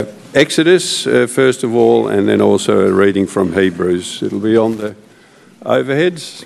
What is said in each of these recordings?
Exodus, first of all, and then also a reading from Hebrews. It'll be on the overheads.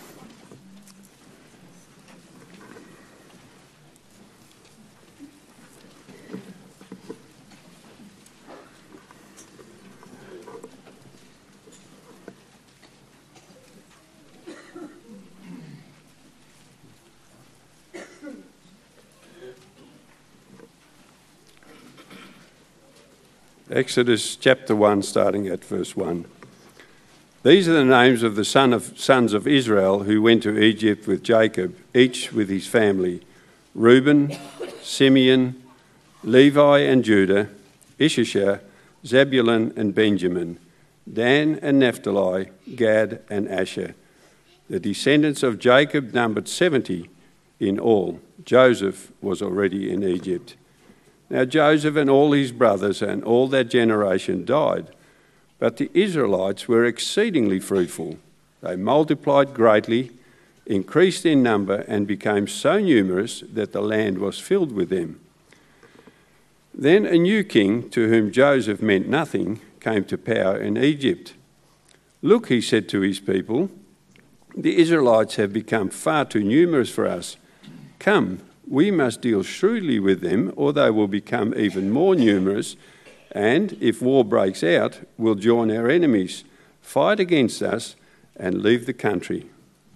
Exodus chapter 1, starting at verse 1. These are the names of the sons of Israel who went to Egypt with Jacob, each with his family: Reuben, Simeon, Levi and Judah, Issachar, Zebulun and Benjamin, Dan and Naphtali, Gad and Asher. The descendants of Jacob numbered 70 in all. Joseph was already in Egypt. Now Joseph and all his brothers and all that generation died, but the Israelites were exceedingly fruitful. They multiplied greatly, increased in number, and became so numerous that the land was filled with them. Then a new king, to whom Joseph meant nothing, came to power in Egypt. "Look," he said to his people, "the Israelites have become far too numerous for us. Come, we must deal shrewdly with them, or they will become even more numerous, and if war breaks out, will join our enemies, fight against us, and leave the country."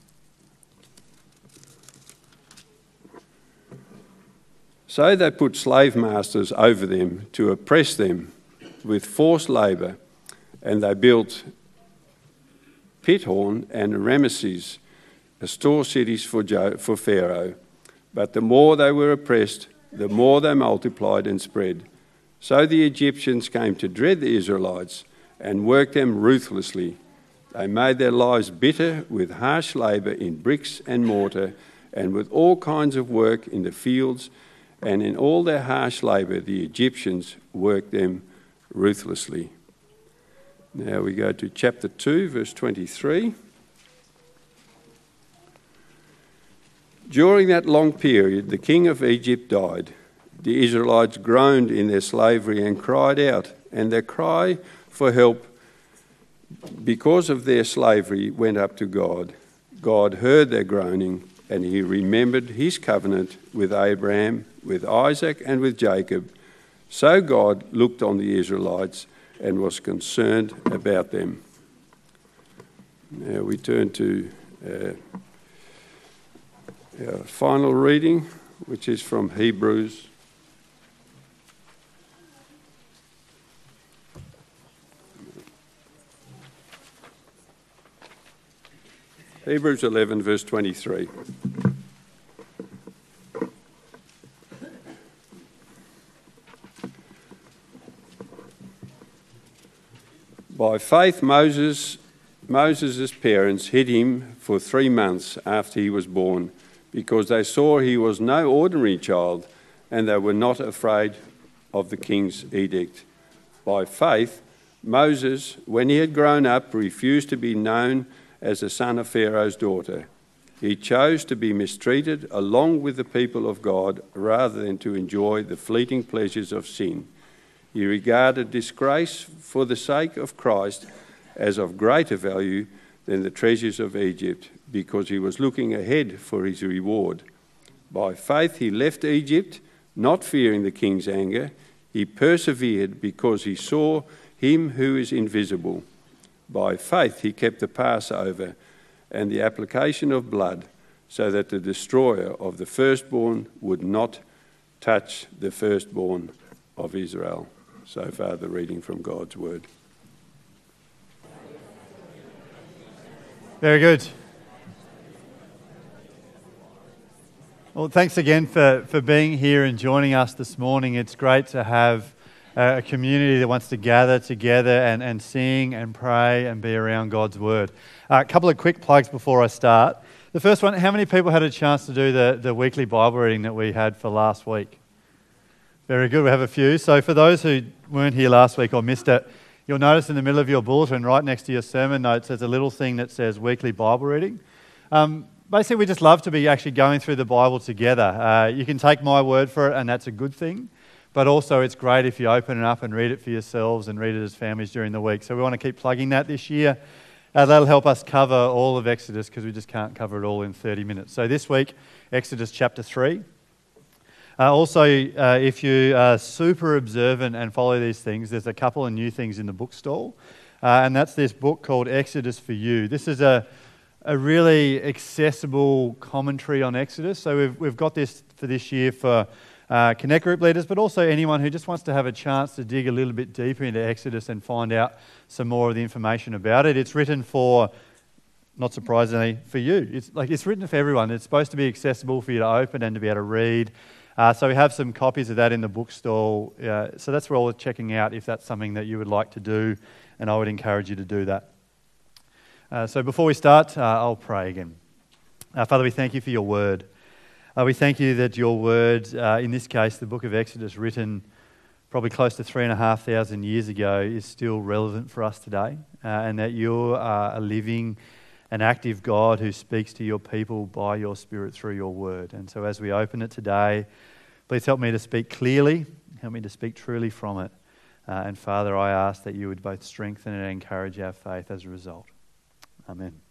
So they put slave masters over them to oppress them with forced labour, and they built Pithom and Ramesses, store cities for Pharaoh. But the more they were oppressed, the more they multiplied and spread. So the Egyptians came to dread the Israelites and worked them ruthlessly. They made their lives bitter with harsh labour in bricks and mortar and with all kinds of work in the fields, and in all their harsh labour the Egyptians worked them ruthlessly. Now we go to chapter 2, verse 23. During that long period, the king of Egypt died. The Israelites groaned in their slavery and cried out, and their cry for help because of their slavery went up to God. God heard their groaning, and he remembered his covenant with Abraham, with Isaac, and with Jacob. So God looked on the Israelites and was concerned about them. Now we turn to our final reading, which is from Hebrews. Hebrews 11, verse 23. By faith, Moses' parents hid him for 3 months after he was born, because they saw he was no ordinary child, and they were not afraid of the king's edict. By faith, Moses, when he had grown up, refused to be known as the son of Pharaoh's daughter. He chose to be mistreated along with the people of God rather than to enjoy the fleeting pleasures of sin. He regarded disgrace for the sake of Christ as of greater value than the treasures of Egypt, because he was looking ahead for his reward. By faith he left Egypt, not fearing the king's anger. He persevered because he saw him who is invisible. By faith he kept the Passover and the application of blood, so that the destroyer of the firstborn would not touch the firstborn of Israel. So far the reading from God's word. Very good. Well, thanks again for being here and joining us this morning. It's great to have a community that wants to gather together and sing and pray and be around God's word. A couple of quick plugs before I start. The first one, how many people had a chance to do the weekly Bible reading that we had for last week? Very good, we have a few. So for those who weren't here last week or missed it, you'll notice in the middle of your bulletin, right next to your sermon notes, there's a little thing that says weekly Bible reading. Basically, we just love to be actually going through the Bible together. You can take my word for it, and that's a good thing. but also it's great if you open it up and read it for yourselves and read it as families during the week. So we want to keep plugging that this year. That'll help us cover all of Exodus because we just can't cover it all in 30 minutes. So this week, Exodus chapter 3. Also, if you are super observant and follow these things, there's a couple of new things in the bookstall. And that's this book called Exodus for You. This is a really accessible commentary on Exodus. So we've got this for this year for Connect Group leaders, but also anyone who just wants to have a chance to dig a little bit deeper into Exodus and find out some more of the information about it. It's written for, not surprisingly, for you. It's written for everyone. It's supposed to be accessible for you to open and to be able to read. So we have some copies of that in the bookstall. So that's where all checking out if that's something that you would like to do, and I would encourage you to do that. So before we start, I'll pray again. Father, we thank you for your word. We thank you that your word, in this case, the book of Exodus, written probably close to 3,500 years ago, is still relevant for us today, and that you are a living and active God who speaks to your people by your Spirit through your word. And so as we open it today, please help me to speak clearly, help me to speak truly from it. And Father, I ask that you would both strengthen and encourage our faith as a result. Amen.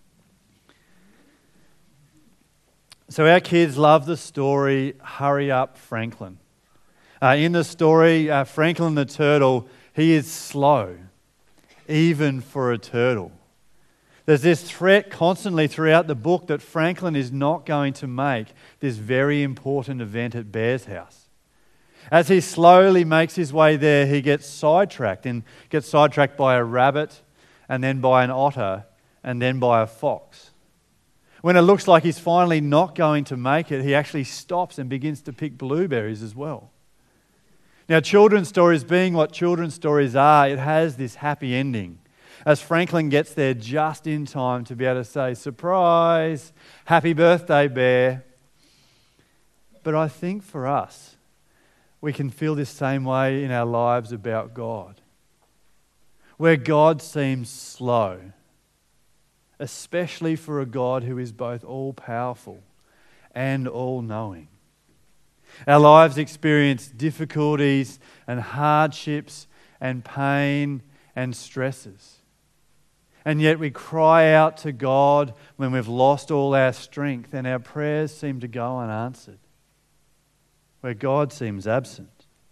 So our kids love the story, Hurry Up, Franklin. In the story, Franklin the turtle, he is slow, even for a turtle. There's this threat constantly throughout the book that Franklin is not going to make this very important event at Bear's house. As he slowly makes his way there, he gets sidetracked by a rabbit, and then by an otter, and then by a fox. When it looks like he's finally not going to make it, he actually stops and begins to pick blueberries as well. Now, children's stories being what children's stories are, it has this happy ending. As Franklin gets there just in time to be able to say, surprise, happy birthday, Bear. But I think for us, we can feel this same way in our lives about God, where God seems slow, especially for a God who is both all-powerful and all-knowing. Our lives experience difficulties and hardships and pain and stresses. And yet we cry out to God when we've lost all our strength and our prayers seem to go unanswered, where God seems absent.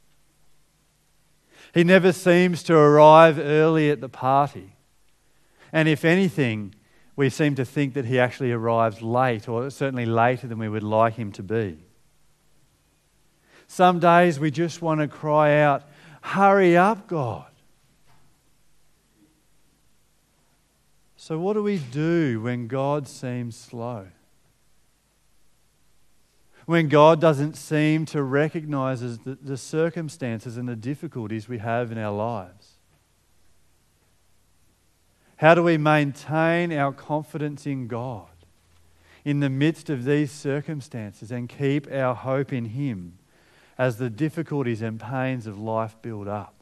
He never seems to arrive early at the party. And if anything, we seem to think that he actually arrives late, or certainly later than we would like him to be. Some days we just want to cry out, hurry up, God. So what do we do when God seems slow? When God doesn't seem to recognize the circumstances and the difficulties we have in our lives? How do we maintain our confidence in God in the midst of these circumstances and keep our hope in Him as the difficulties and pains of life build up?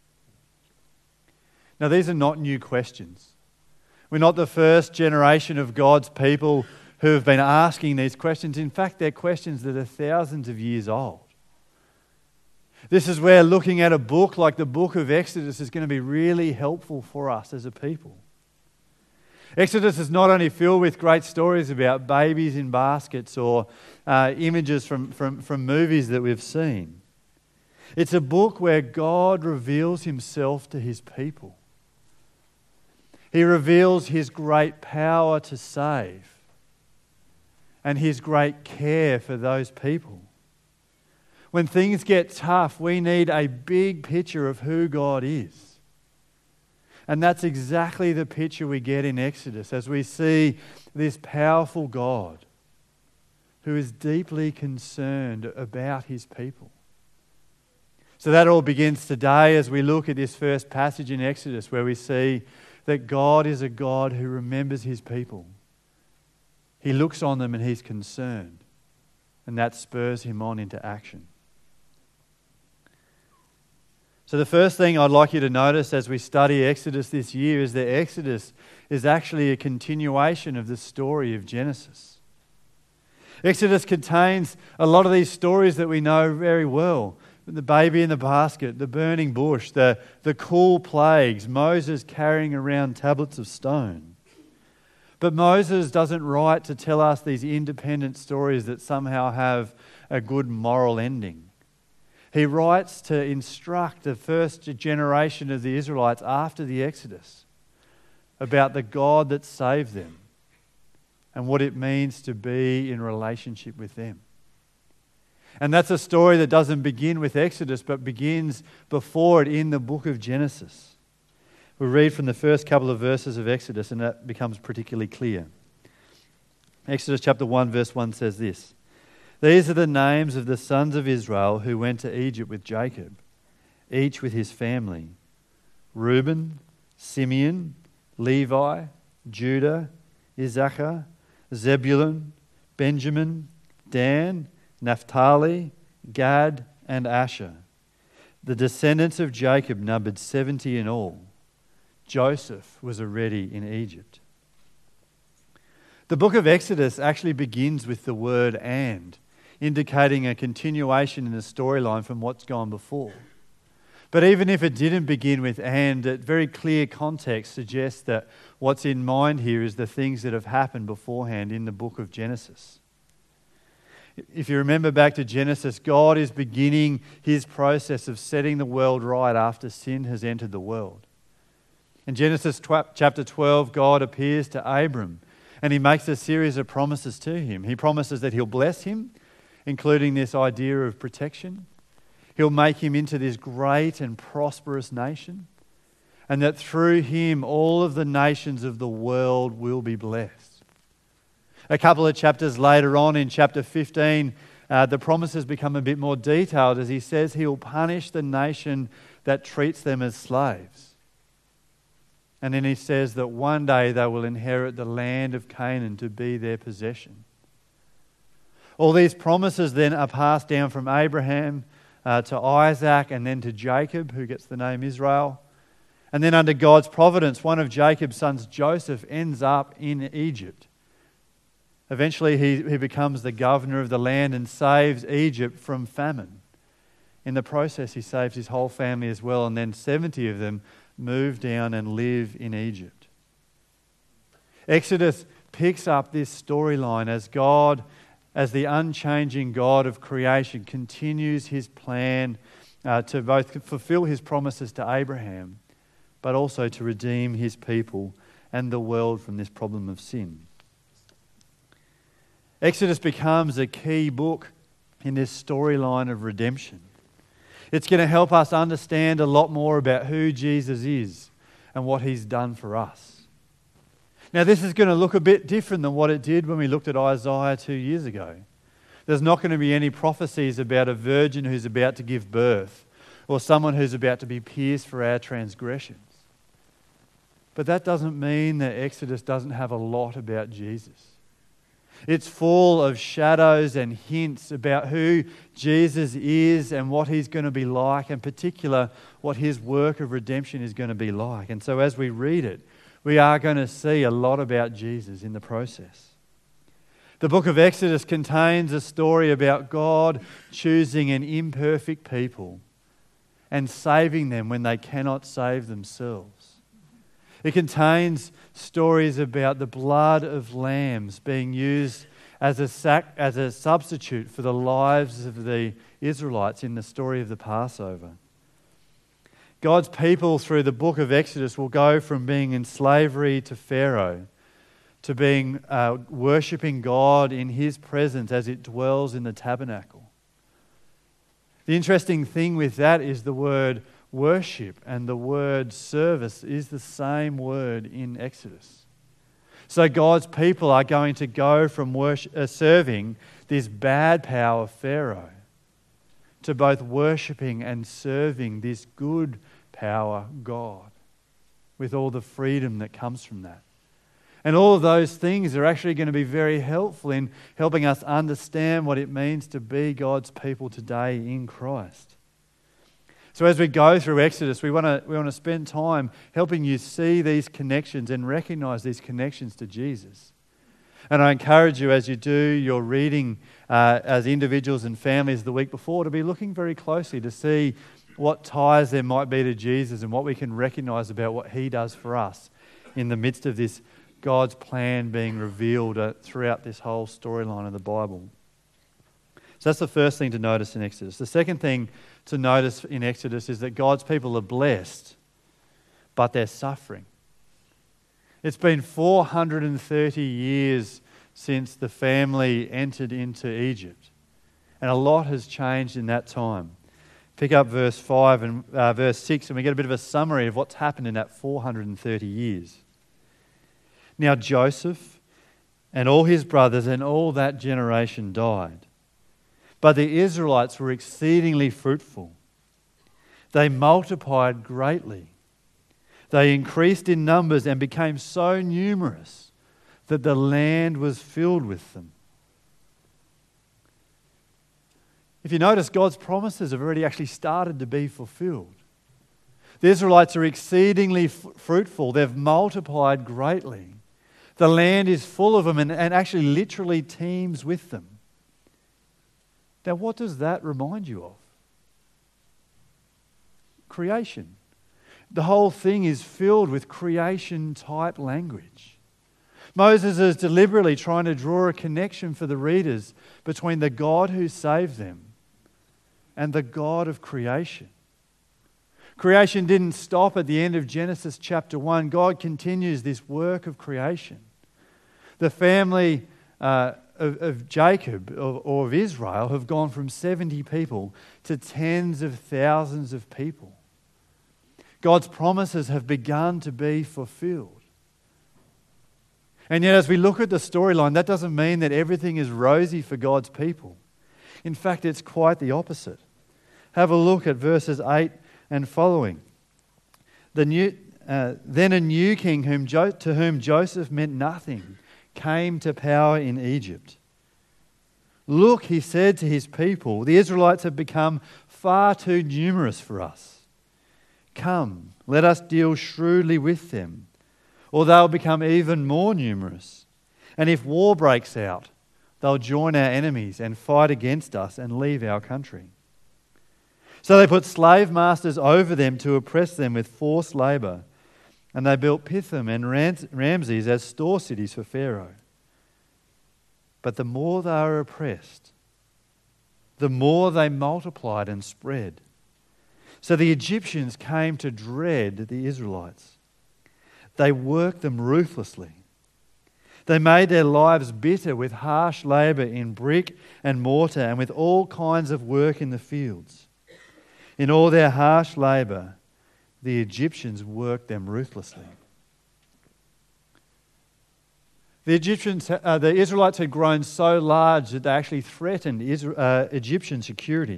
Now, these are not new questions. We're not the first generation of God's people who have been asking these questions. In fact, they're questions that are thousands of years old. This is where looking at a book like the book of Exodus is going to be really helpful for us as a people. Exodus is not only filled with great stories about babies in baskets or images from movies that we've seen. It's a book where God reveals himself to his people. He reveals his great power to save and his great care for those people. When things get tough, we need a big picture of who God is. And that's exactly the picture we get in Exodus as we see this powerful God who is deeply concerned about his people. So that all begins today as we look at this first passage in Exodus where we see that God is a God who remembers his people. He looks on them and he's concerned, and that spurs him on into action. So the first thing I'd like you to notice as we study Exodus this year is that Exodus is actually a continuation of the story of Genesis. Exodus contains a lot of these stories that we know very well. the baby in the basket, the burning bush, the cool plagues, Moses carrying around tablets of stone. But Moses doesn't write to tell us these independent stories that somehow have a good moral ending. He writes to instruct the first generation of the Israelites after the Exodus about the God that saved them and what it means to be in relationship with them. And that's a story that doesn't begin with Exodus, but begins before it in the book of Genesis. We read from the first couple of verses of Exodus, and that becomes particularly clear. Exodus chapter 1, verse 1 says this: "These are the names of the sons of Israel who went to Egypt with Jacob, each with his family: Reuben, Simeon, Levi, Judah, Issachar, Zebulun, Benjamin, Dan, Naphtali, Gad, and Asher. The descendants of Jacob numbered 70 in all. Joseph was already in Egypt." The book of Exodus actually begins with the word "and," indicating a continuation in the storyline from what's gone before. But even if it didn't begin with "and," that very clear context suggests that what's in mind here is the things that have happened beforehand in the book of Genesis. If you remember back to Genesis, God is beginning his process of setting the world right after sin has entered the world. In Genesis chapter 12, God appears to Abram and he makes a series of promises to him. He promises that he'll bless him, including this idea of protection. He'll make him into this great and prosperous nation, and that through him all of the nations of the world will be blessed. A couple of chapters later on, in chapter 15, the promises become a bit more detailed as he says he will punish the nation that treats them as slaves. And then he says that one day they will inherit the land of Canaan to be their possession. All these promises then are passed down from Abraham to Isaac and then to Jacob, who gets the name Israel. And then under God's providence, one of Jacob's sons, Joseph, ends up in Egypt. Eventually he becomes the governor of the land and saves Egypt from famine. In the process, he saves his whole family as well, and then 70 of them move down and live in Egypt. Exodus picks up this storyline as God, as the unchanging God of creation, continues his plan to both fulfill his promises to Abraham, but also to redeem his people and the world from this problem of sin. Exodus becomes a key book in this storyline of redemption. It's going to help us understand a lot more about who Jesus is and what he's done for us. Now, this is going to look a bit different than what it did when we looked at Isaiah 2 years ago. There's not going to be any prophecies about a virgin who's about to give birth or someone who's about to be pierced for our transgressions. But that doesn't mean that Exodus doesn't have a lot about Jesus. It's full of shadows and hints about who Jesus is and what he's going to be like, in particular, what his work of redemption is going to be like. And so as we read it, we are going to see a lot about Jesus in the process. The book of Exodus contains a story about God choosing an imperfect people and saving them when they cannot save themselves. It contains stories about the blood of lambs being used as a substitute for the lives of the Israelites in the story of the Passover. God's people through the book of Exodus will go from being in slavery to Pharaoh to being worshipping God in his presence as it dwells in the tabernacle. The interesting thing with that is the word worship and the word service is the same word in Exodus. So God's people are going to go from serving this bad power Pharaoh to both worshipping and serving this good power God with all the freedom that comes from that. And all of those things are actually going to be very helpful in helping us understand what it means to be God's people today in Christ. So as we go through Exodus, we want to spend time helping you see these connections and recognize these connections to Jesus. And I encourage you, as you do your reading as individuals and families the week before, to be looking very closely to see what ties there might be to Jesus and what we can recognise about what he does for us in the midst of this God's plan being revealed throughout this whole storyline of the Bible. So that's the first thing to notice in Exodus. The second thing to notice in Exodus is that God's people are blessed, but they're suffering. It's been 430 years since the family entered into Egypt, and a lot has changed in that time. Pick up verse 5 and verse 6, and we get a bit of a summary of what's happened in that 430 years. Now Joseph and all his brothers and all that generation died, but the Israelites were exceedingly fruitful. They multiplied greatly. They increased in numbers and became so numerous that the land was filled with them. If you notice, God's promises have already actually started to be fulfilled. The Israelites are exceedingly fruitful. They've multiplied greatly. The land is full of them and actually literally teems with them. Now, what does that remind you of? Creation. The whole thing is filled with creation-type language. Moses is deliberately trying to draw a connection for the readers between the God who saved them and the God of creation. Creation didn't stop at the end of Genesis chapter 1. God continues this work of creation. The family of Jacob or of Israel have gone from 70 people to tens of thousands of people. God's promises have begun to be fulfilled. And yet, as we look at the storyline, that doesn't mean that everything is rosy for God's people. In fact, it's quite the opposite. Have a look at verses 8 and following. Then a new king to whom Joseph meant nothing came to power in Egypt. Look, he said to his people, the Israelites have become far too numerous for us. Come, let us deal shrewdly with them, or they'll become even more numerous. And if war breaks out, they'll join our enemies and fight against us and leave our country. So they put slave masters over them to oppress them with forced labour, and they built Pithom and Ramses as store cities for Pharaoh. But the more they were oppressed, the more they multiplied and spread. So the Egyptians came to dread the Israelites. They worked them ruthlessly. They made their lives bitter with harsh labour in brick and mortar and with all kinds of work in the fields. In all their harsh labour, the Egyptians worked them ruthlessly. The Israelites had grown so large that they actually threatened Egyptian security.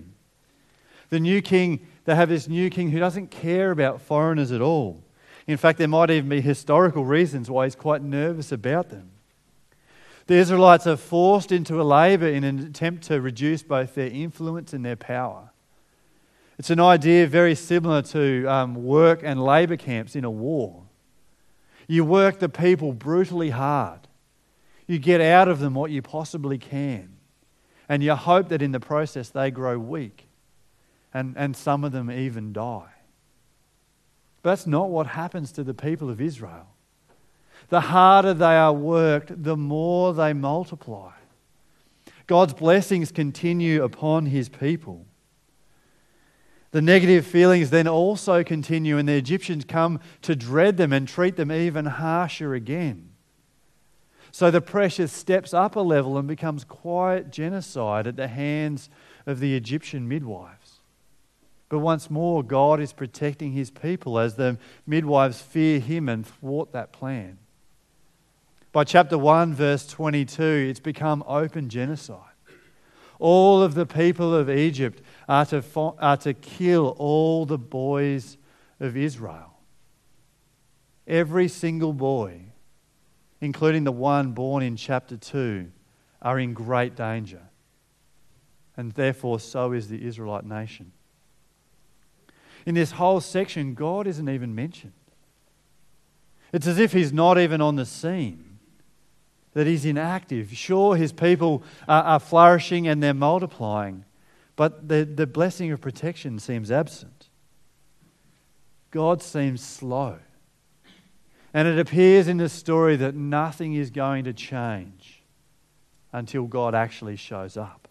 They have this new king who doesn't care about foreigners at all. In fact, there might even be historical reasons why he's quite nervous about them. The Israelites are forced into a labour in an attempt to reduce both their influence and their power. It's an idea very similar to work and labour camps in a war. You work the people brutally hard. You get out of them what you possibly can. And you hope that in the process they grow weak. And some of them even die. But that's not what happens to the people of Israel. The harder they are worked, the more they multiply. God's blessings continue upon his people. The negative feelings then also continue, and the Egyptians come to dread them and treat them even harsher again. So the pressure steps up a level and becomes quiet genocide at the hands of the Egyptian midwives. But once more, God is protecting his people as the midwives fear him and thwart that plan. By chapter 1, verse 22, it's become open genocide. All of the people of Egypt are to kill all the boys of Israel. Every single boy, including the one born in chapter 2, are in great danger. And therefore, so is the Israelite nation. In this whole section, God isn't even mentioned. It's as if he's not even on the scene. that he's inactive. Sure, his people are flourishing and they're multiplying, but the blessing of protection seems absent. God seems slow. And it appears in the story that nothing is going to change until God actually shows up.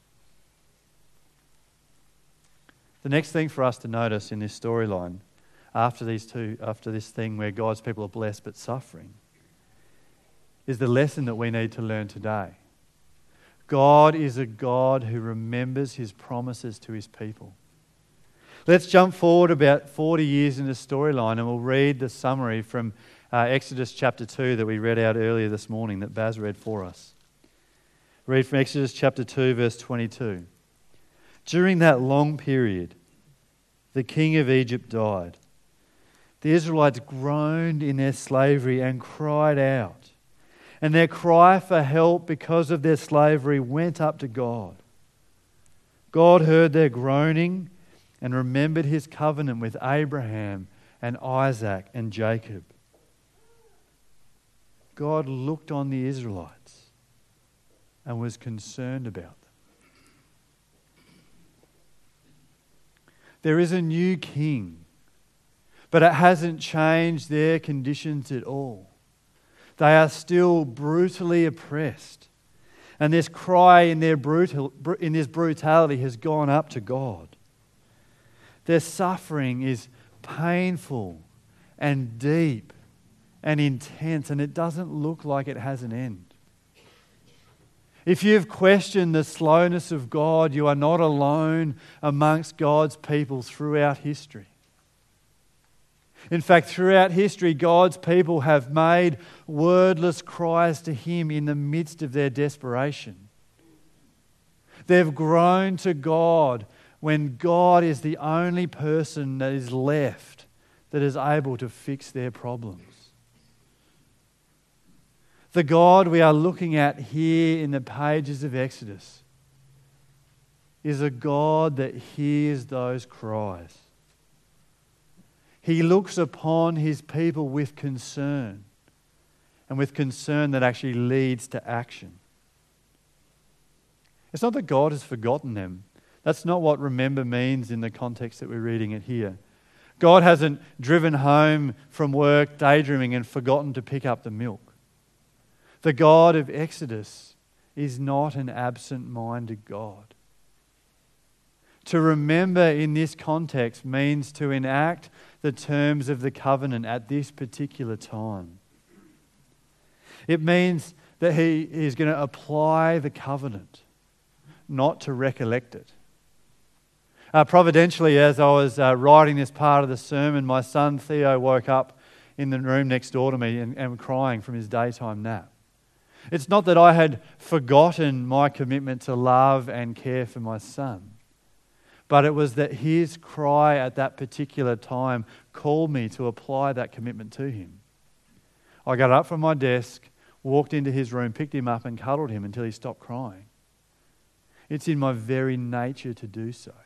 The next thing for us to notice in this storyline, after this thing where God's people are blessed but suffering, is the lesson that we need to learn today. God is a God who remembers his promises to his people. Let's jump forward about 40 years in the storyline and we'll read the summary from Exodus chapter 2 that we read out earlier this morning that Baz read for us. Read from Exodus chapter 2 verse 22. During that long period, the king of Egypt died. The Israelites groaned in their slavery and cried out. And their cry for help because of their slavery went up to God. God heard their groaning and remembered his covenant with Abraham and Isaac and Jacob. God looked on the Israelites and was concerned about them. There is a new king, but it hasn't changed their conditions at all. They are still brutally oppressed. And this cry in this brutality has gone up to God. Their suffering is painful and deep and intense, and it doesn't look like it has an end. If you've questioned the slowness of God, you are not alone amongst God's people throughout history. In fact, throughout history, God's people have made wordless cries to him in the midst of their desperation. They've groaned to God when God is the only person that is left that is able to fix their problems. The God we are looking at here in the pages of Exodus is a God that hears those cries. He looks upon his people with concern, and with concern that actually leads to action. It's not that God has forgotten them. That's not what remember means in the context that we're reading it here. God hasn't driven home from work daydreaming and forgotten to pick up the milk. The God of Exodus is not an absent-minded God. To remember in this context means to enact the terms of the covenant at this particular time. It means that he is going to apply the covenant, not to recollect it. Providentially, as I was writing this part of the sermon, my son Theo woke up in the room next door to me and crying from his daytime nap. It's not that I had forgotten my commitment to love and care for my son, but it was that his cry at that particular time called me to apply that commitment to him. I got up from my desk, walked into his room, picked him up and cuddled him until he stopped crying. It's in my very nature to do so.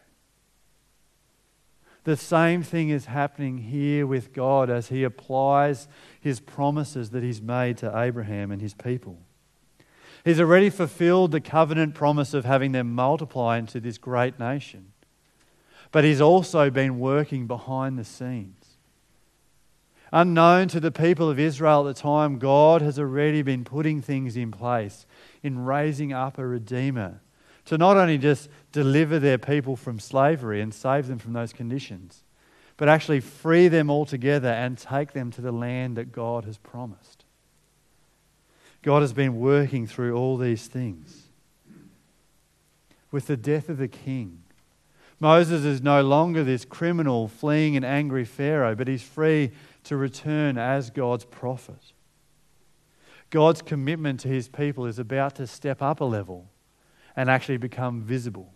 The same thing is happening here with God as he applies his promises that he's made to Abraham and his people. He's already fulfilled the covenant promise of having them multiply into this great nation. But he's also been working behind the scenes. Unknown to the people of Israel at the time, God has already been putting things in place in raising up a Redeemer to not only just deliver their people from slavery and save them from those conditions, but actually free them altogether and take them to the land that God has promised. God has been working through all these things. With the death of the king, Moses is no longer this criminal fleeing an angry Pharaoh, but he's free to return as God's prophet. God's commitment to his people is about to step up a level and actually become visible.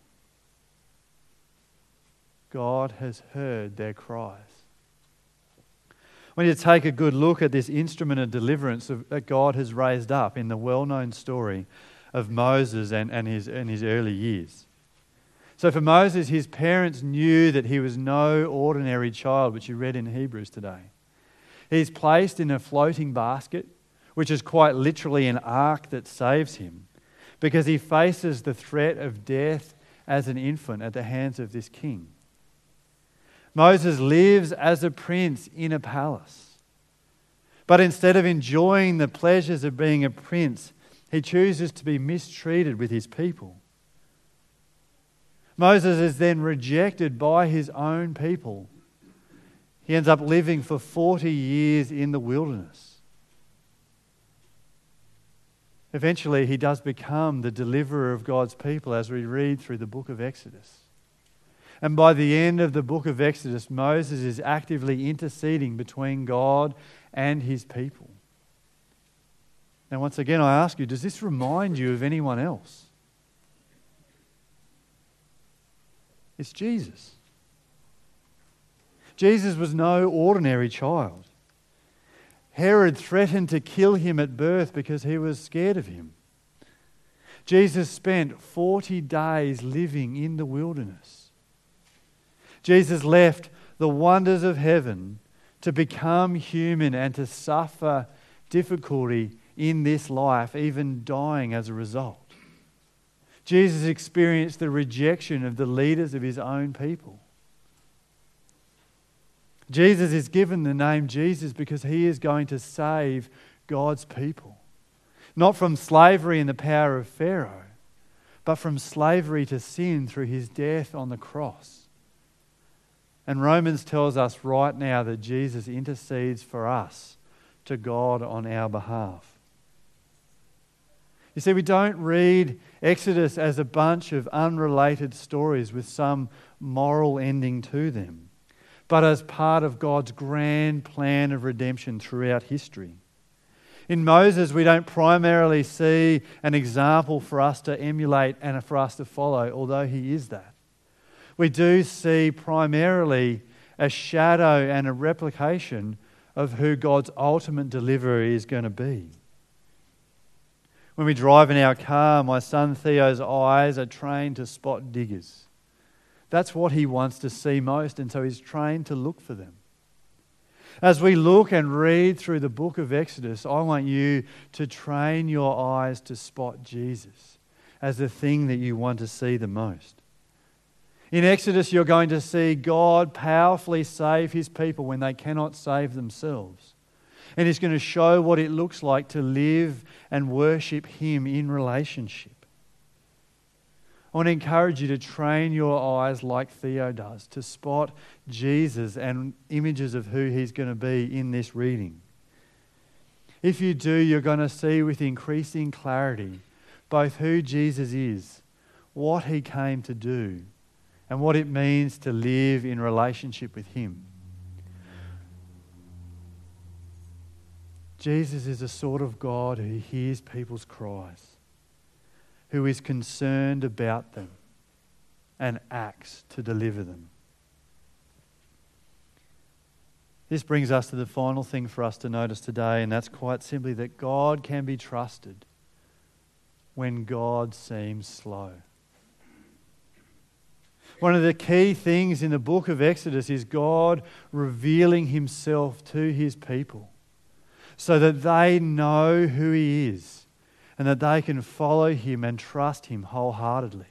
God has heard their cries. We need to take a good look at this instrument of deliverance that God has raised up in the well-known story of Moses and his early years. So for Moses, his parents knew that he was no ordinary child, which you read in Hebrews today. He's placed in a floating basket which is quite literally an ark that saves him, because he faces the threat of death as an infant at the hands of this king. Moses lives as a prince in a palace. But instead of enjoying the pleasures of being a prince, he chooses to be mistreated with his people. Moses is then rejected by his own people. He ends up living for 40 years in the wilderness. Eventually, he does become the deliverer of God's people as we read through the book of Exodus. And by the end of the book of Exodus, Moses is actively interceding between God and his people. Now, once again, I ask you, does this remind you of anyone else? It's Jesus. Jesus was no ordinary child. Herod threatened to kill him at birth because he was scared of him. Jesus spent 40 days living in the wilderness. Jesus left the wonders of heaven to become human and to suffer difficulty in this life, even dying as a result. Jesus experienced the rejection of the leaders of his own people. Jesus is given the name Jesus because he is going to save God's people. Not from slavery and the power of Pharaoh, but from slavery to sin through his death on the cross. And Romans tells us right now that Jesus intercedes for us to God on our behalf. You see, we don't read Exodus as a bunch of unrelated stories with some moral ending to them, but as part of God's grand plan of redemption throughout history. In Moses, we don't primarily see an example for us to emulate and for us to follow, although he is that. We do see primarily a shadow and a replication of who God's ultimate deliverer is going to be. When we drive in our car, my son Theo's eyes are trained to spot diggers. That's what he wants to see most, and so he's trained to look for them. As we look and read through the book of Exodus, I want you to train your eyes to spot Jesus as the thing that you want to see the most. In Exodus, you're going to see God powerfully save his people when they cannot save themselves. And he's going to show what it looks like to live and worship him in relationship. I want to encourage you to train your eyes like Theo does, to spot Jesus and images of who he's going to be in this reading. If you do, you're going to see with increasing clarity both who Jesus is, what he came to do, and what it means to live in relationship with him. Jesus is a sort of God who hears people's cries, who is concerned about them and acts to deliver them. This brings us to the final thing for us to notice today, and that's quite simply that God can be trusted when God seems slow. One of the key things in the book of Exodus is God revealing himself to his people so that they know who he is and that they can follow him and trust him wholeheartedly.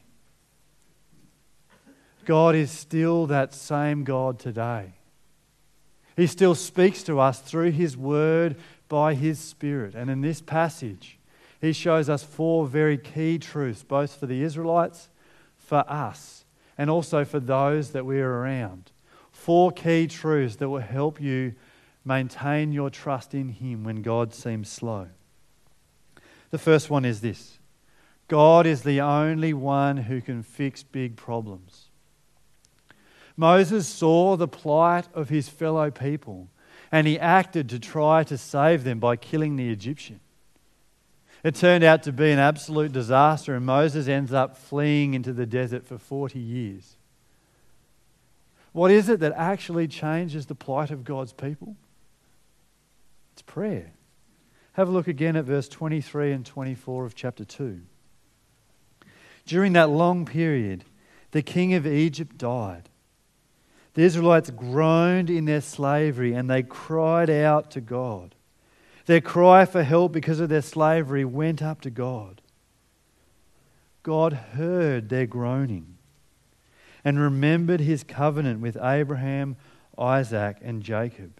God is still that same God today. He still speaks to us through his word by his Spirit. And in this passage, he shows us 4 very key truths, both for the Israelites, for us, and also for those that we're around. 4 key truths that will help you maintain your trust in him when God seems slow. The first one is this: God is the only one who can fix big problems. Moses saw the plight of his fellow people and he acted to try to save them by killing the Egyptian. It turned out to be an absolute disaster, and Moses ends up fleeing into the desert for 40 years. What is it that actually changes the plight of God's people? It's prayer. Have a look again at verse 23 and 24 of chapter 2. During that long period, the king of Egypt died. The Israelites groaned in their slavery and they cried out to God. Their cry for help because of their slavery went up to God. God heard their groaning and remembered his covenant with Abraham, Isaac, and Jacob.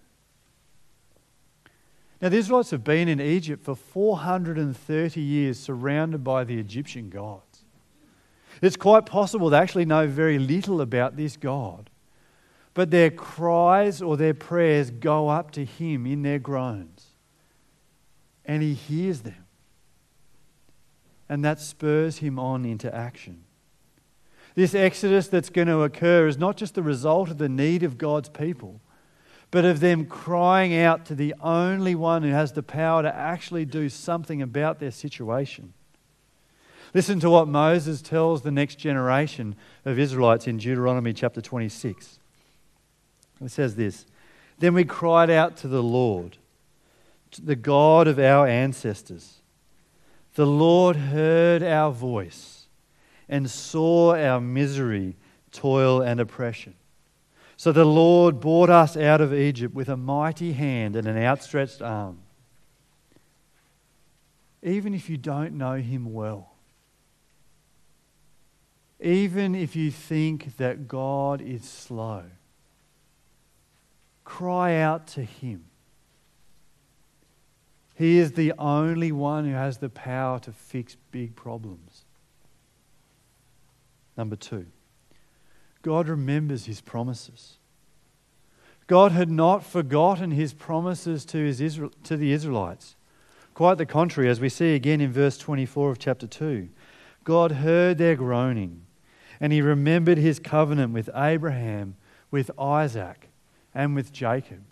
Now, the Israelites have been in Egypt for 430 years, surrounded by the Egyptian gods. It's quite possible they actually know very little about this God, but their cries or their prayers go up to him in their groans, and he hears them. And that spurs him on into action. This exodus that's going to occur is not just the result of the need of God's people, but of them crying out to the only one who has the power to actually do something about their situation. Listen to what Moses tells the next generation of Israelites in Deuteronomy chapter 26. It says this, "Then we cried out to the Lord, to the God of our ancestors. The Lord heard our voice and saw our misery, toil, and oppression. So the Lord brought us out of Egypt with a mighty hand and an outstretched arm." Even if you don't know him well, even if you think that God is slow, cry out to him. He is the only one who has the power to fix big problems. Number 2, God remembers his promises. God had not forgotten his promises to the Israelites. Quite the contrary, as we see again in verse 24 of chapter 2. God heard their groaning, and he remembered his covenant with Abraham, with Isaac, and with Jacob.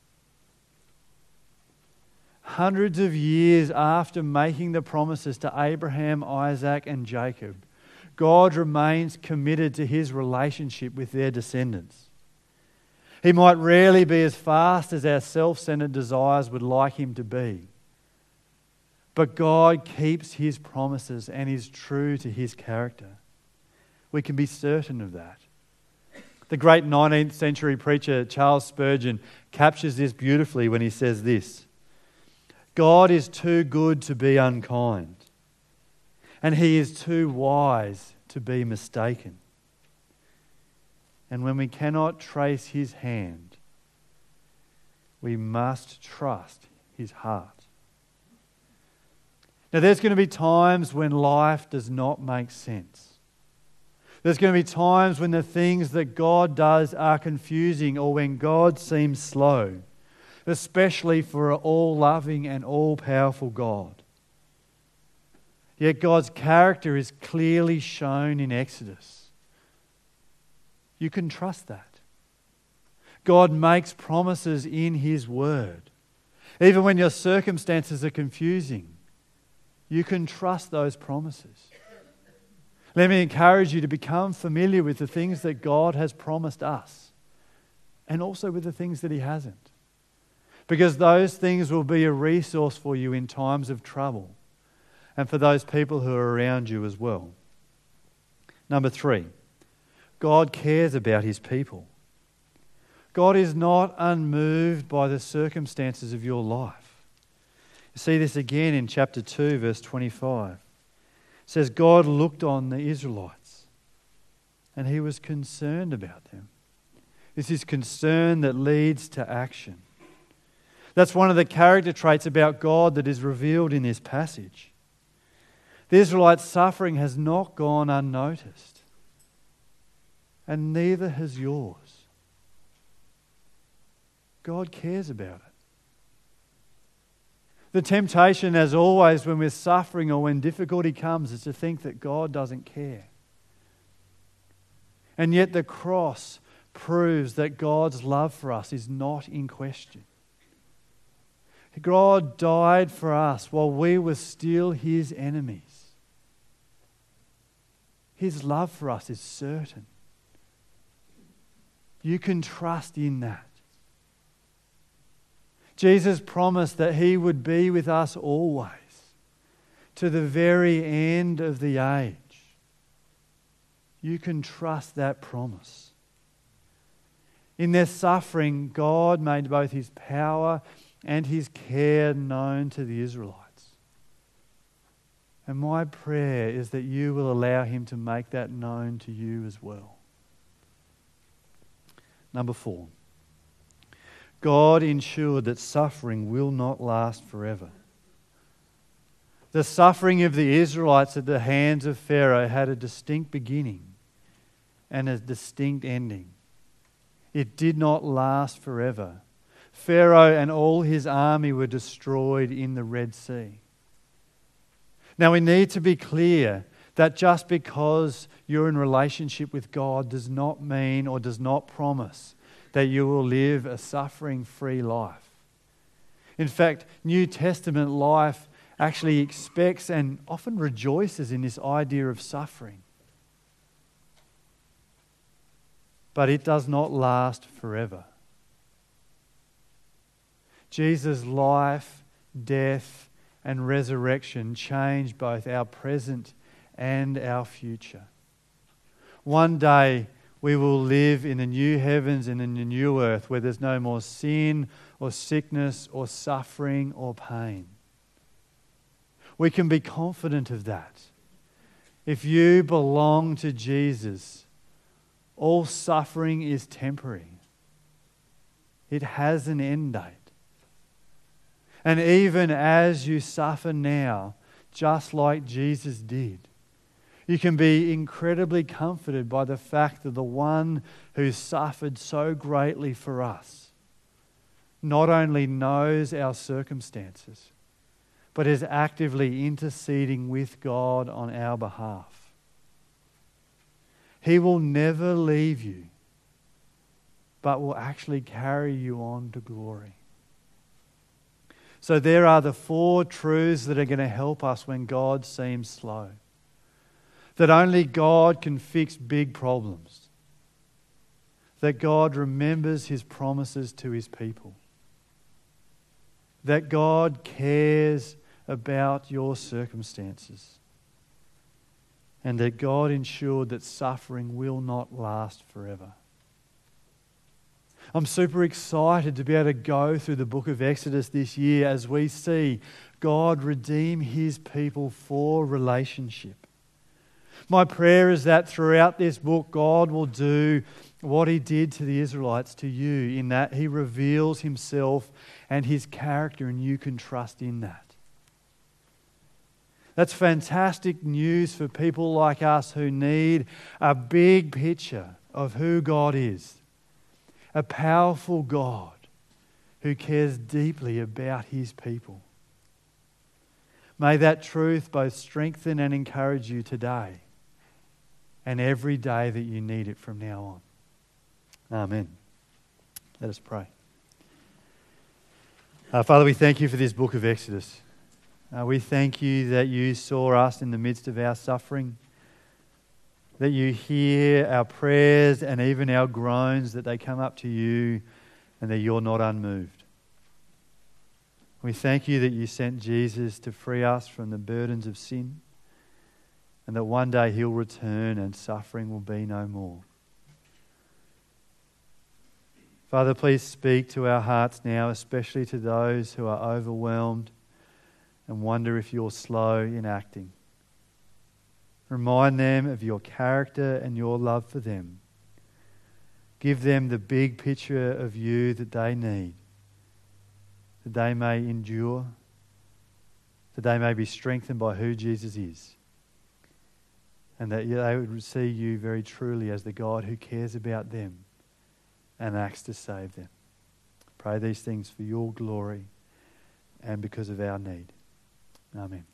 Hundreds of years after making the promises to Abraham, Isaac, and Jacob, God remains committed to his relationship with their descendants. He might rarely be as fast as our self-centered desires would like him to be, but God keeps his promises and is true to his character. We can be certain of that. The great 19th century preacher Charles Spurgeon captures this beautifully when he says this, "God is too good to be unkind, and he is too wise to be mistaken. And when we cannot trace his hand, we must trust his heart." Now, there's going to be times when life does not make sense. There's going to be times when the things that God does are confusing, or when God seems slow, especially for an all-loving and all-powerful God. Yet God's character is clearly shown in Exodus. You can trust that. God makes promises in his word. Even when your circumstances are confusing, you can trust those promises. Let me encourage you to become familiar with the things that God has promised us, and also with the things that he hasn't. Because those things will be a resource for you in times of trouble, and for those people who are around you as well. Number 3, God cares about his people. God is not unmoved by the circumstances of your life. You see this again in chapter 2, verse 25. It says, God looked on the Israelites and he was concerned about them. This is concern that leads to action. That's one of the character traits about God that is revealed in this passage. The Israelites' suffering has not gone unnoticed, and neither has yours. God cares about it. The temptation, as always, when we're suffering or when difficulty comes, is to think that God doesn't care. And yet the cross proves that God's love for us is not in question. God died for us while we were still his enemies. His love for us is certain. You can trust in that. Jesus promised that he would be with us always, to the very end of the age. You can trust that promise. In their suffering, God made both his power and his care known to the Israelites. And my prayer is that you will allow him to make that known to you as well. Number 4. God ensured that suffering will not last forever. The suffering of the Israelites at the hands of Pharaoh had a distinct beginning and a distinct ending. It did not last forever. Pharaoh and all his army were destroyed in the Red Sea. Now we need to be clear that just because you're in relationship with God does not mean or does not promise that you will live a suffering-free life. In fact, New Testament life actually expects and often rejoices in this idea of suffering. But it does not last forever. Jesus' life, death, and resurrection change both our present and our future. One day we will live in the new heavens and in the new earth where there's no more sin or sickness or suffering or pain. We can be confident of that. If you belong to Jesus, all suffering is temporary. It has an end date. And even as you suffer now, just like Jesus did, you can be incredibly comforted by the fact that the one who suffered so greatly for us not only knows our circumstances, but is actively interceding with God on our behalf. He will never leave you, but will actually carry you on to glory. So there are the 4 truths that are going to help us when God seems slow. That only God can fix big problems. That God remembers his promises to his people. That God cares about your circumstances. And that God ensured that suffering will not last forever. I'm super excited to be able to go through the book of Exodus this year as we see God redeem his people for relationship. My prayer is that throughout this book, God will do what he did to the Israelites to you, in that he reveals himself and his character, and you can trust in that. That's fantastic news for people like us who need a big picture of who God is. A powerful God who cares deeply about his people. May that truth both strengthen and encourage you today and every day that you need it from now on. Amen. Let us pray. Father, we thank you for this book of Exodus. We thank you that you saw us in the midst of our suffering, that you hear our prayers and even our groans, that they come up to you and that you're not unmoved. We thank you that you sent Jesus to free us from the burdens of sin, and that one day he'll return and suffering will be no more. Father, please speak to our hearts now, especially to those who are overwhelmed and wonder if you're slow in acting. Remind them of your character and your love for them. Give them the big picture of you that they need, that they may endure, that they may be strengthened by who Jesus is, and that they would see you very truly as the God who cares about them and acts to save them. Pray these things for your glory and because of our need. Amen.